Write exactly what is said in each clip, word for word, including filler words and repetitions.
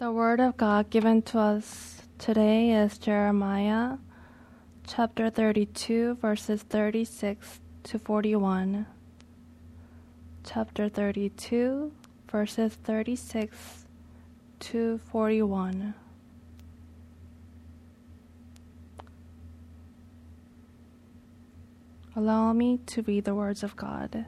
The word of God given to us today is Jeremiah chapter thirty-two, verses thirty-six to forty-one. Chapter thirty-two, verses thirty-six to forty-one. Allow me to read the words of God.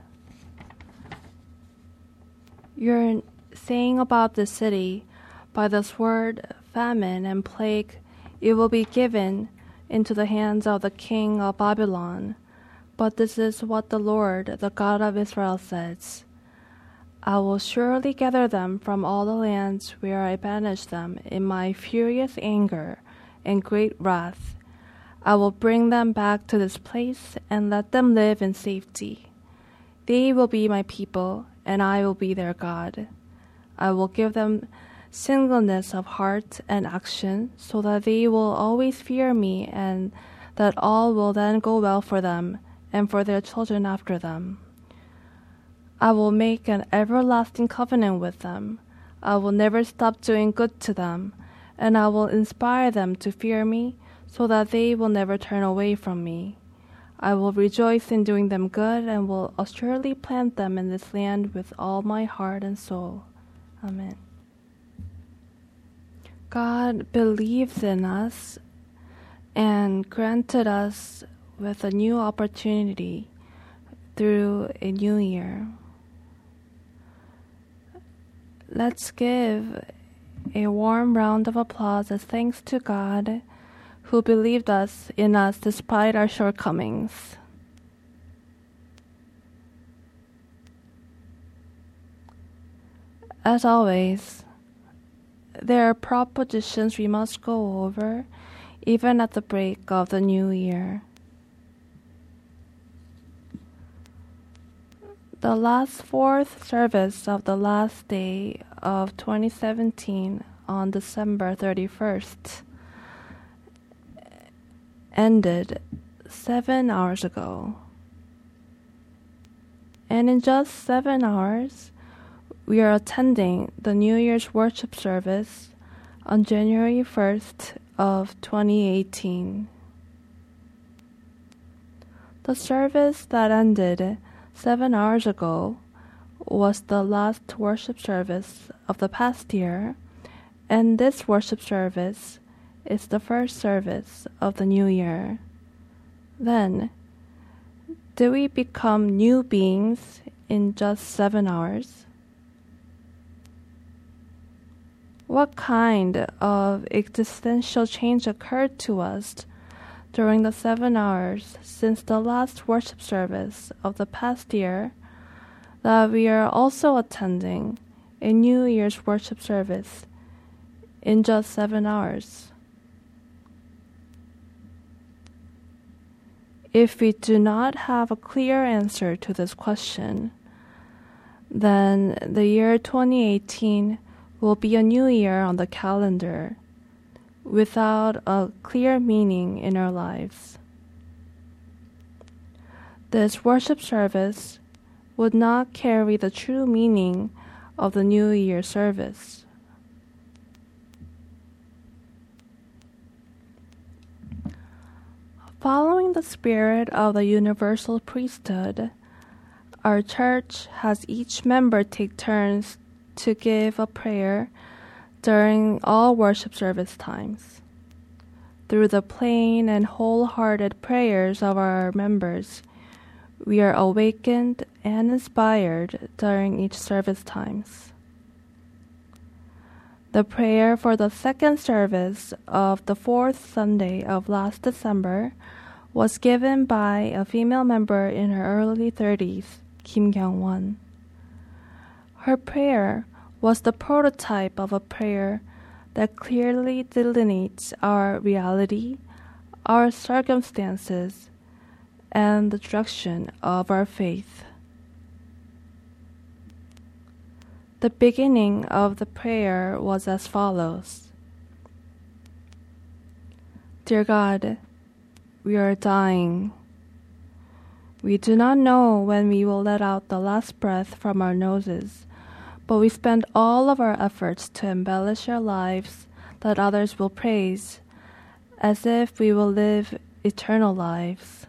You're saying about the city, by the sword, famine, and plague, it will be given into the hands of the king of Babylon. But this is what the Lord, the God of Israel, says. I will surely gather them from all the lands where I banished them in my furious anger and great wrath. I will bring them back to this place and let them live in safety. They will be my people, and I will be their God. I will give them singleness of heart and action, so that they will always fear me, and that all will then go well for them and for their children after them. I will make an everlasting covenant with them. I will never stop doing good to them, and I will inspire them to fear me, so that they will never turn away from me. I will rejoice in doing them good, and will assuredly plant them in this land with all my heart and soul. Amen. God believes in us and granted us with a new opportunity through a new year. Let's give a warm round of applause as thanks to God who believed us in us despite our shortcomings. As always, there are propositions we must go over, even at the break of the new year. The last fourth service of the last day of twenty seventeen on December thirty-first ended seven hours ago. And in just seven hours, we are attending the New Year's worship service on January first of twenty eighteen. The service that ended seven hours ago was the last worship service of the past year, and this worship service is the first service of the new year. Then, do we become new beings in just seven hours? What kind of existential change occurred to us during the seven hours since the last worship service of the past year that we are also attending a New Year's worship service in just seven hours? If we do not have a clear answer to this question, then the year twenty eighteen will be a new year on the calendar without a clear meaning in our lives. This worship service would not carry the true meaning of the New Year service. Following the spirit of the universal priesthood, our church has each member take turns to give a prayer during all worship service times. Through the plain and wholehearted prayers of our members, we are awakened and inspired during each service times. The prayer for the second service of the fourth Sunday of last December was given by a female member in her early thirties, Kim Kyung-won. Her prayer was the prototype of a prayer that clearly delineates our reality, our circumstances, and the direction of our faith. The beginning of the prayer was as follows. Dear God, we are dying. We do not know when we will let out the last breath from our noses, but we spend all of our efforts to embellish our lives that others will praise, as if we will live eternal lives.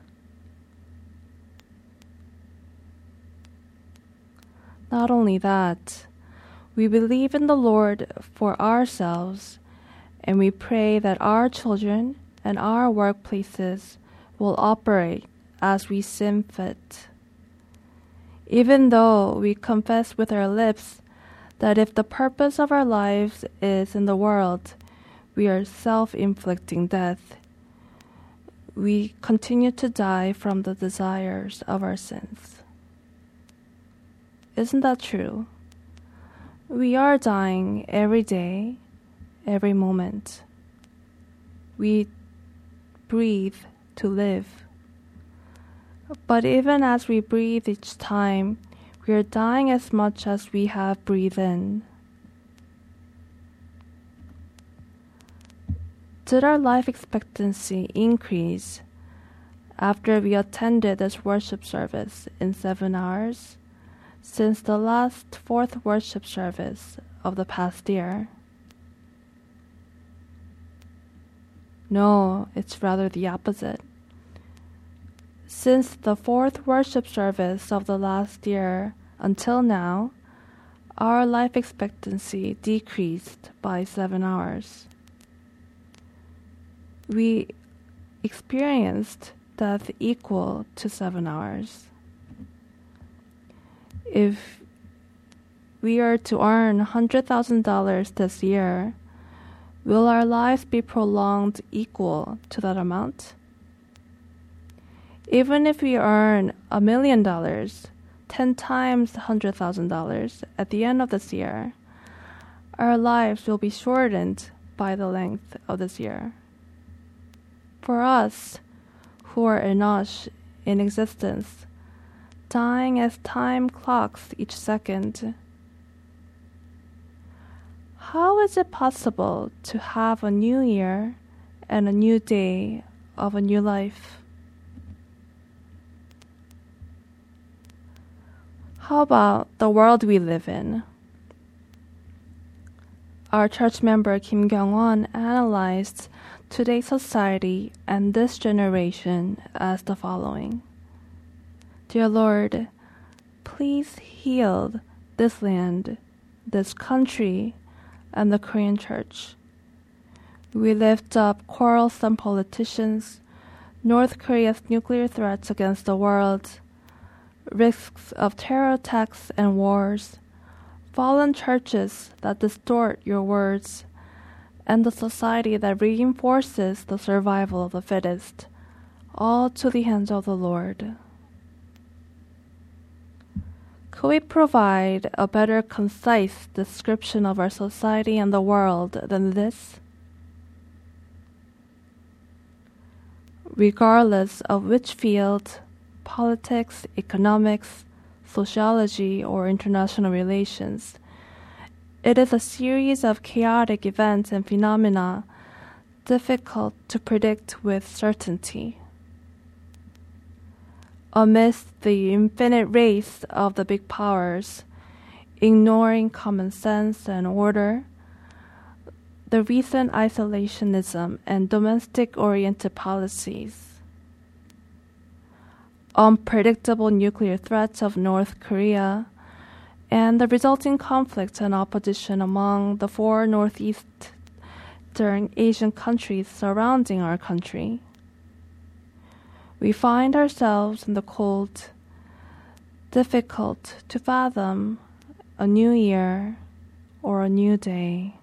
Not only that, we believe in the Lord for ourselves, and we pray that our children and our workplaces will operate as we seem fit. Even though we confess with our lips that if the purpose of our lives is in the world, we are self-inflicting death, we continue to die from the desires of our sins. Isn't that true? We are dying every day, every moment. We breathe to live. But even as we breathe each time, we are dying as much as we have breathed in. Did our life expectancy increase after we attended this worship service in seven hours since the last fourth worship service of the past year? No, it's rather the opposite. Since the fourth worship service of the last year until now, our life expectancy decreased by seven hours. We experienced death equal to seven hours. If we are to earn one hundred thousand dollars this year, will our lives be prolonged equal to that amount? Even if we earn a million dollars, ten times one hundred thousand dollars at the end of this year, our lives will be shortened by the length of this year. For us, who are enosh in existence, dying as time clocks each second, how is it possible to have a new year and a new day of a new life? How about the world we live in? Our church member Kim Kyung-won analyzed today's society and this generation as the following. Dear Lord, please heal this land, this country, and the Korean church. We lift up quarrelsome politicians, North Korea's nuclear threats against the world, risks of terror attacks and wars, fallen churches that distort your words, and the society that reinforces the survival of the fittest, all to the hands of the Lord. Could we provide a better concise description of our society and the world than this? Regardless of which field, politics, economics, sociology, or international relations, it is a series of chaotic events and phenomena difficult to predict with certainty. Amidst the infinite race of the big powers, ignoring common sense and order, the recent isolationism and domestic-oriented policies, unpredictable nuclear threats of North Korea, and the resulting conflict and opposition among the four northeastern Asian countries surrounding our country, we find ourselves in the cold, difficult to fathom a new year or a new day.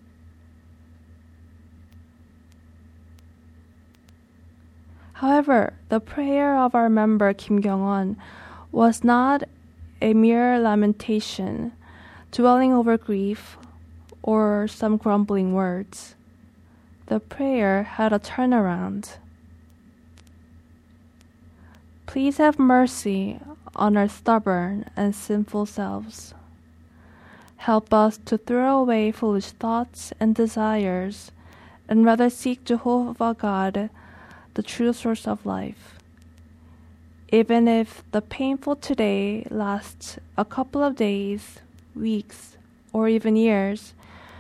However, the prayer of our member Kim Kyung-won was not a mere lamentation, dwelling over grief, or some grumbling words. The prayer had a turnaround. Please have mercy on our stubborn and sinful selves. Help us to throw away foolish thoughts and desires, and rather seek Jehovah God, the true source of life. Even if the painful today lasts a couple of days weeks, or even years,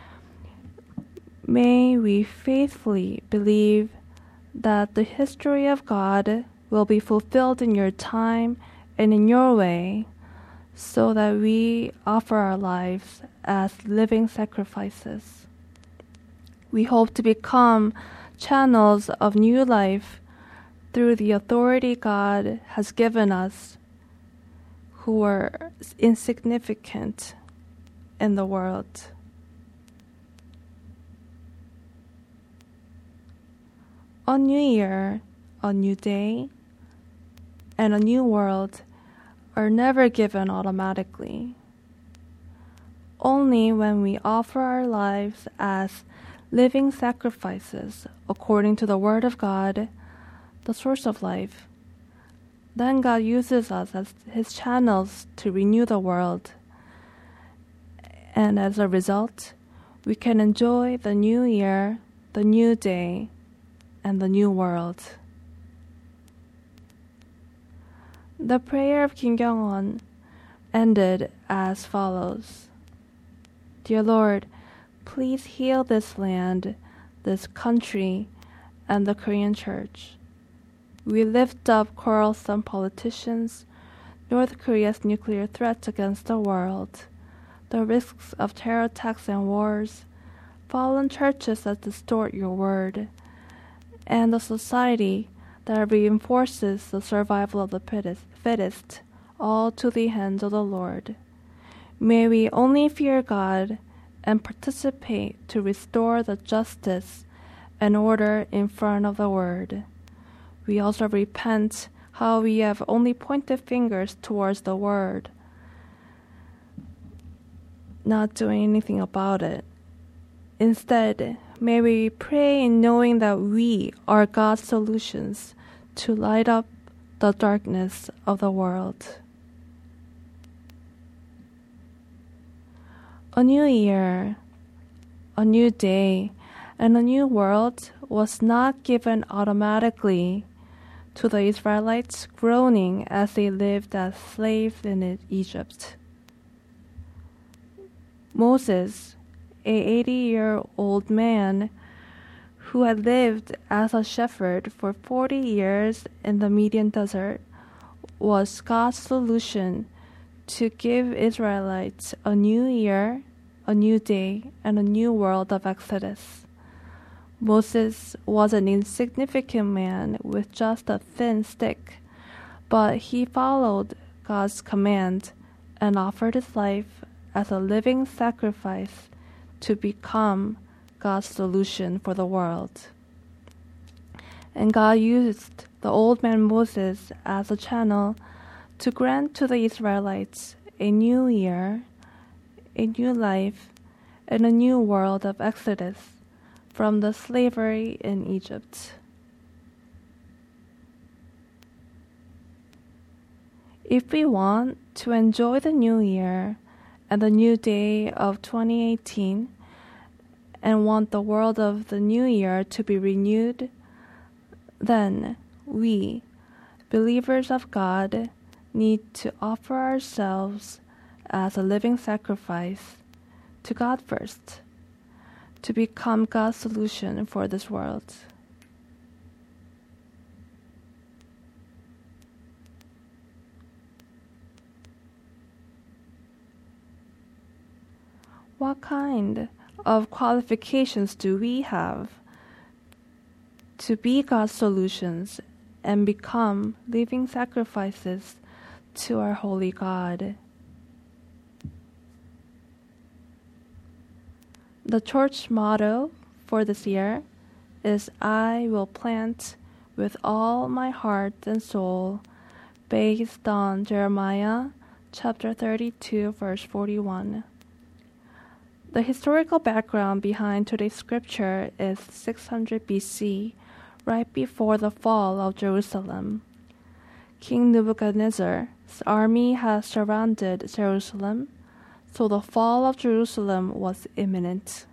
may we faithfully believe that the history of God will be fulfilled in your time and in your way, so that we offer our lives as living sacrifices. We hope to become channels of new life through the authority God has given us, who are insignificant in the world. A new year, a new day, and a new world are never given automatically. Only when we offer our lives as living sacrifices according to the Word of God, the source of life, then God uses us as His channels to renew the world. And as a result, we can enjoy the new year, the new day, and the new world. The prayer of Kim Kyung-won ended as follows. Dear Lord, please heal this land, this country, and the Korean Church. We lift up quarrelsome politicians, North Korea's nuclear threat against the world, the risks of terror attacks and wars, fallen churches that distort your word, and the society that reinforces the survival of the fittest, all to the hands of the Lord. May we only fear God and participate to restore the justice and order in front of the Word. We also repent how we have only pointed fingers towards the Word, not doing anything about it. Instead, may we pray in knowing that we are God's solutions to light up the darkness of the world. A new year, a new day, and a new world was not given automatically to the Israelites groaning as they lived as slaves in Egypt. Moses, a eighty-year-old man who had lived as a shepherd for forty years in the Median desert, was God's solution to give Israelites a new year, a new day, and a new world of Exodus. Moses was an insignificant man with just a thin stick, but he followed God's command and offered his life as a living sacrifice to become God's solution for the world. And God used the old man Moses as a channel to grant to the Israelites a new year, a new life, and a new world of Exodus from the slavery in Egypt. If we want to enjoy the new year and the new day of twenty eighteen, and want the world of the new year to be renewed, then we, believers of God, need to offer ourselves as a living sacrifice to God first, to become God's solution for this world. What kind of qualifications do we have to be God's solutions and become living sacrifices to our holy God? The church motto for this year is I will plant with all my heart and soul, based on Jeremiah chapter thirty-two verse forty-one. The historical background behind today's scripture is six hundred B C, right before the fall of Jerusalem. King Nebuchadnezzar's army has surrounded Jerusalem, so the fall of Jerusalem was imminent.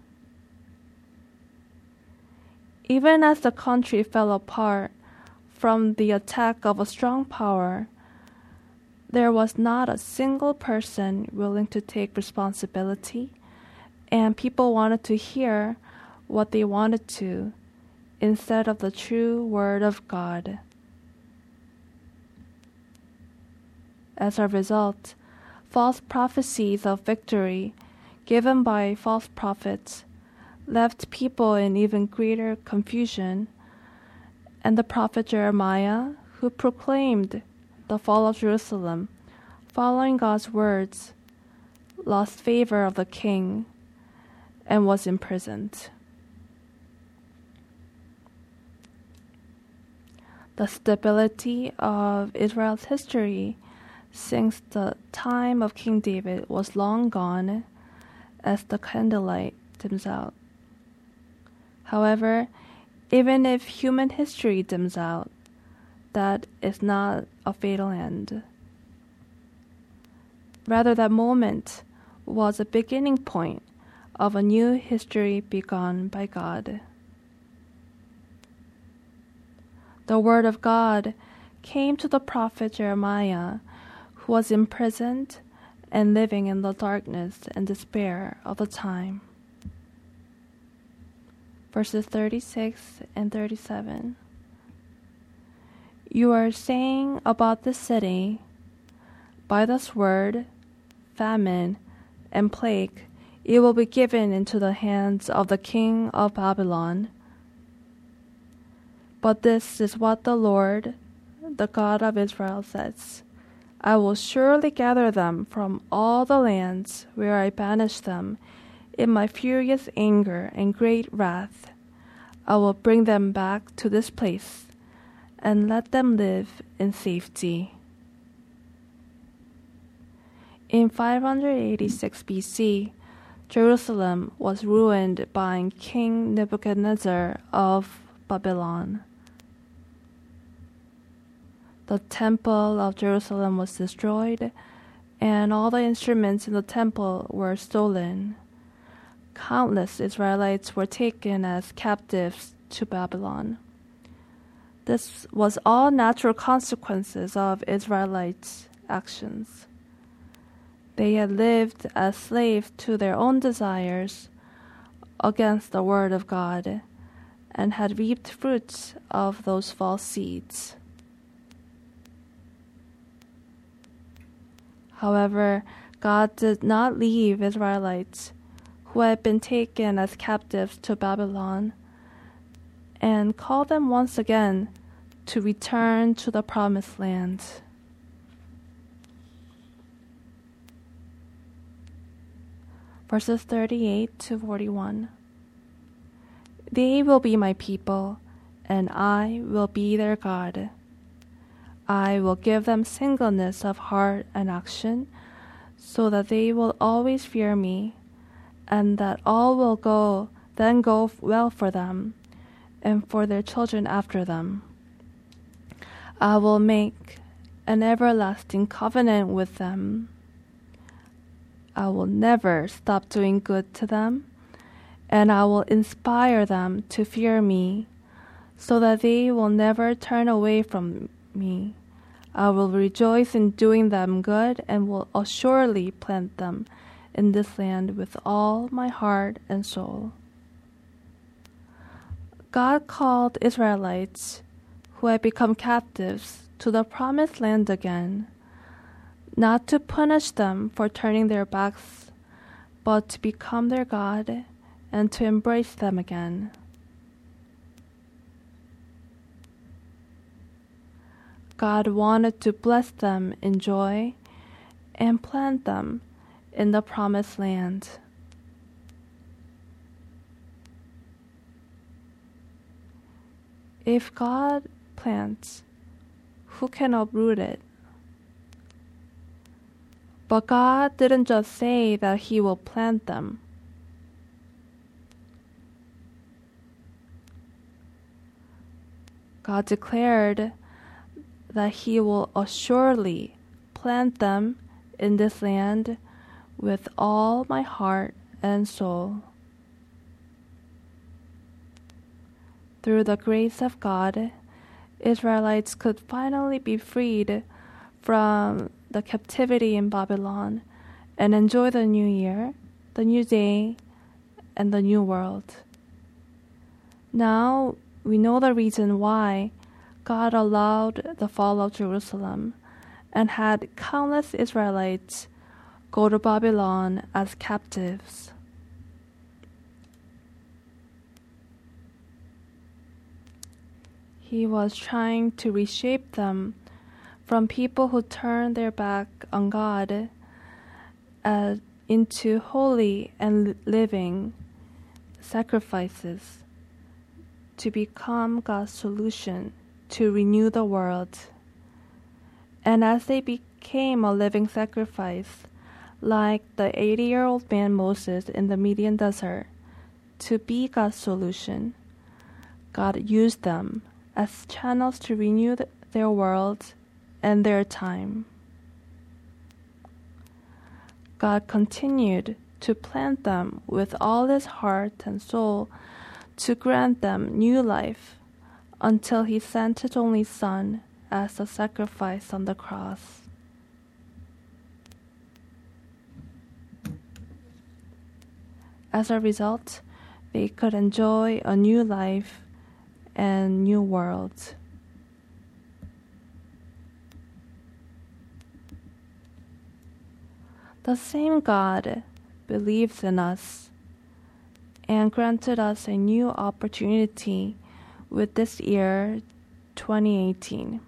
Even as the country fell apart from the attack of a strong power, there was not a single person willing to take responsibility, and people wanted to hear what they wanted to instead of the true word of God. As a result, false prophecies of victory given by false prophets left people in even greater confusion, and the prophet Jeremiah, who proclaimed the fall of Jerusalem, following God's words, lost favor of the king and was imprisoned. The stability of Israel's history since the time of King David was long gone as the candlelight dims out. However, even if human history dims out, that is not a fatal end. Rather, that moment was a beginning point of a new history begun by God. The word of God came to the prophet Jeremiah, who was imprisoned and living in the darkness and despair of the time. Verses thirty-six and thirty-seven. You are saying about this city, by this word, famine, and plague, it will be given into the hands of the king of Babylon. But this is what the Lord, the God of Israel, says. I will surely gather them from all the lands where I banished them in my furious anger and great wrath. I will bring them back to this place and let them live in safety. In five eighty-six B C, Jerusalem was ruined by King Nebuchadnezzar of Babylon. The temple of Jerusalem was destroyed, and all the instruments in the temple were stolen. Countless Israelites were taken as captives to Babylon. This was all natural consequences of Israelites' actions. They had lived as slaves to their own desires against the word of God and had reaped fruits of those false seeds. However, God did not leave Israelites who had been taken as captives to Babylon and called them once again to return to the promised land. Verses thirty-eight to forty-one. They will be my people, and I will be their God. I will give them singleness of heart and action, so that they will always fear me, and that all will go then go well for them, and for their children after them. I will make an everlasting covenant with them. I will never stop doing good to them, and I will inspire them to fear me, so that they will never turn away from me. I will rejoice in doing them good and will assuredly plant them in this land with all my heart and soul. God called Israelites who had become captives to the promised land again, not to punish them for turning their backs, but to become their God and to embrace them again. God wanted to bless them in joy and plant them in the promised land. If God plants, who can uproot it? But God didn't just say that He will plant them. God declared that He will assuredly plant them in this land with all my heart and soul. Through the grace of God, Israelites could finally be freed from the captivity in Babylon and enjoy the new year, the new day, and the new world. Now we know the reason why God allowed the fall of Jerusalem and had countless Israelites go to Babylon as captives. He was trying to reshape them from people who turned their back on God uh, into holy and living sacrifices to become God's solution to renew the world. And as they became a living sacrifice, like the eighty-year-old man Moses in the Midian desert, to be God's solution, God used them as channels to renew the, their world and their time. God continued to plant them with all his heart and soul to grant them new life until he sent his only Son as a sacrifice on the cross. As a result, they could enjoy a new life and new world. The same God believes in us and granted us a new opportunity with this year, twenty eighteen.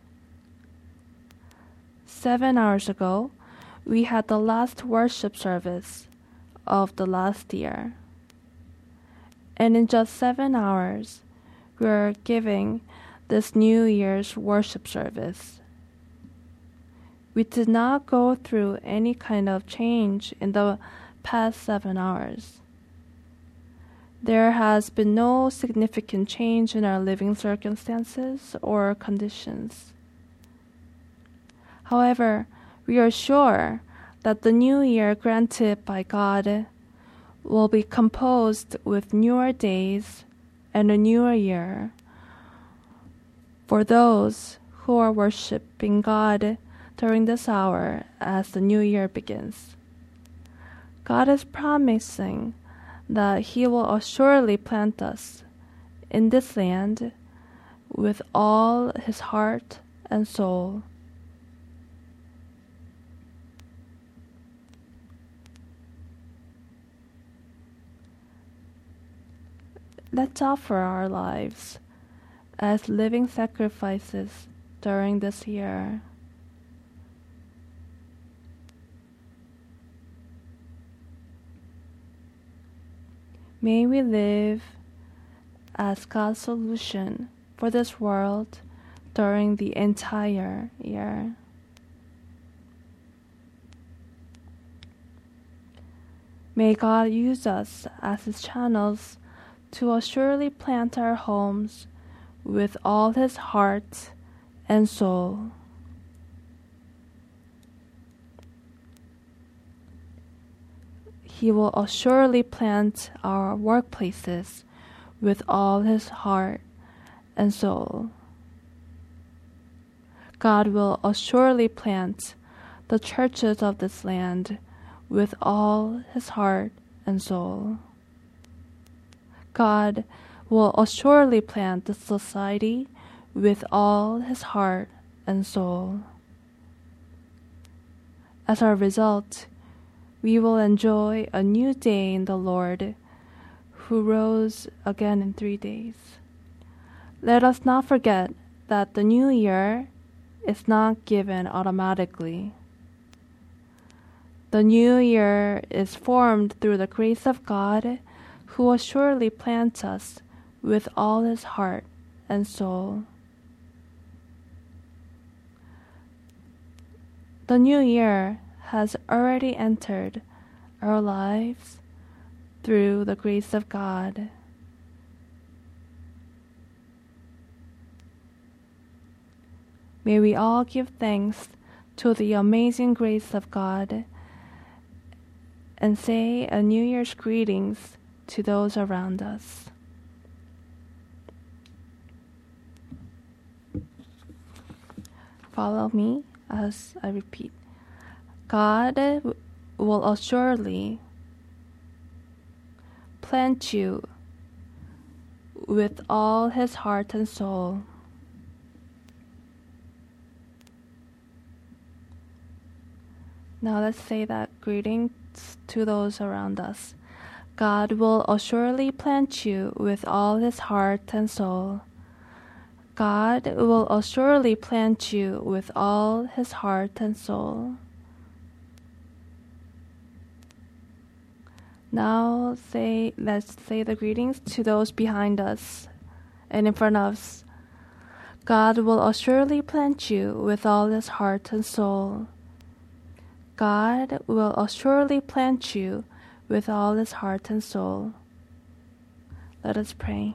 Seven hours ago, we had the last worship service of the last year. And in just seven hours, we're giving this New Year's worship service. We did not go through any kind of change in the past seven hours. There has been no significant change in our living circumstances or conditions. However, we are sure that the new year granted by God will be composed with newer days and a newer year for those who are worshiping God during this hour as the new year begins. God is promising that he will assuredly plant us in this land with all his heart and soul. Let's offer our lives as living sacrifices during this year. May we live as God's solution for this world during the entire year. May God use us as his channels to assuredly plant our homes with all his heart and soul. He will assuredly plant our workplaces with all his heart and soul. God will assuredly plant the churches of this land with all his heart and soul. God will assuredly plant the society with all his heart and soul. As a result, we will enjoy a new day in the Lord, who rose again in three days. Let us not forget that the new year is not given automatically. The new year is formed through the grace of God, who will surely plant us with all his heart and soul. The new year has already entered our lives through the grace of God. May we all give thanks to the amazing grace of God and say a New Year's greetings to those around us. Follow me as I repeat. God will assuredly plant you with all his heart and soul. Now let's say that greetings to those around us. God will assuredly plant you with all his heart and soul. God will assuredly plant you with all his heart and soul. Now say, let's say the greetings to those behind us and in front of us. God will assuredly plant you with all his heart and soul. God will assuredly plant you with all his heart and soul. Let us pray.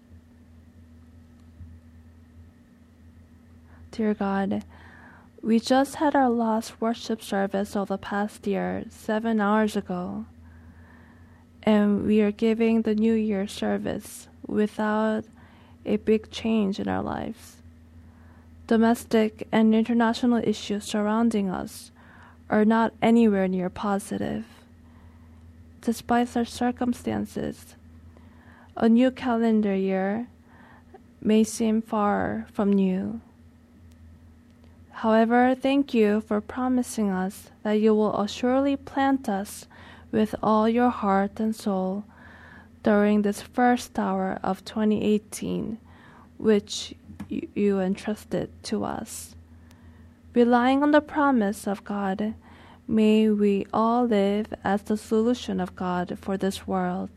Dear God, we just had our last worship service of the past year, seven hours ago, and we are giving the New Year service without a big change in our lives. Domestic and international issues surrounding us are not anywhere near positive. Despite our circumstances, a new calendar year may seem far from new. However, thank you for promising us that you will assuredly plant us with all your heart and soul during this first hour of twenty eighteen, which you entrusted to us. Relying on the promise of God, may we all live as the solution of God for this world.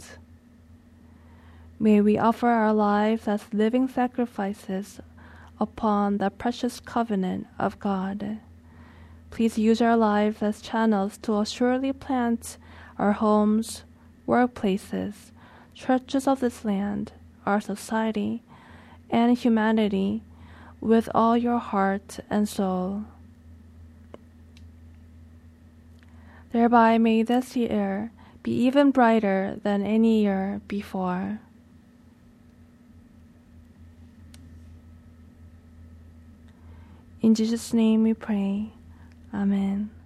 May we offer our lives as living sacrifices upon the precious covenant of God. Please use our lives as channels to assuredly plant our homes, workplaces, churches of this land, our society, and humanity with all your heart and soul. Thereby may this year be even brighter than any year before. In Jesus' name we pray. Amen.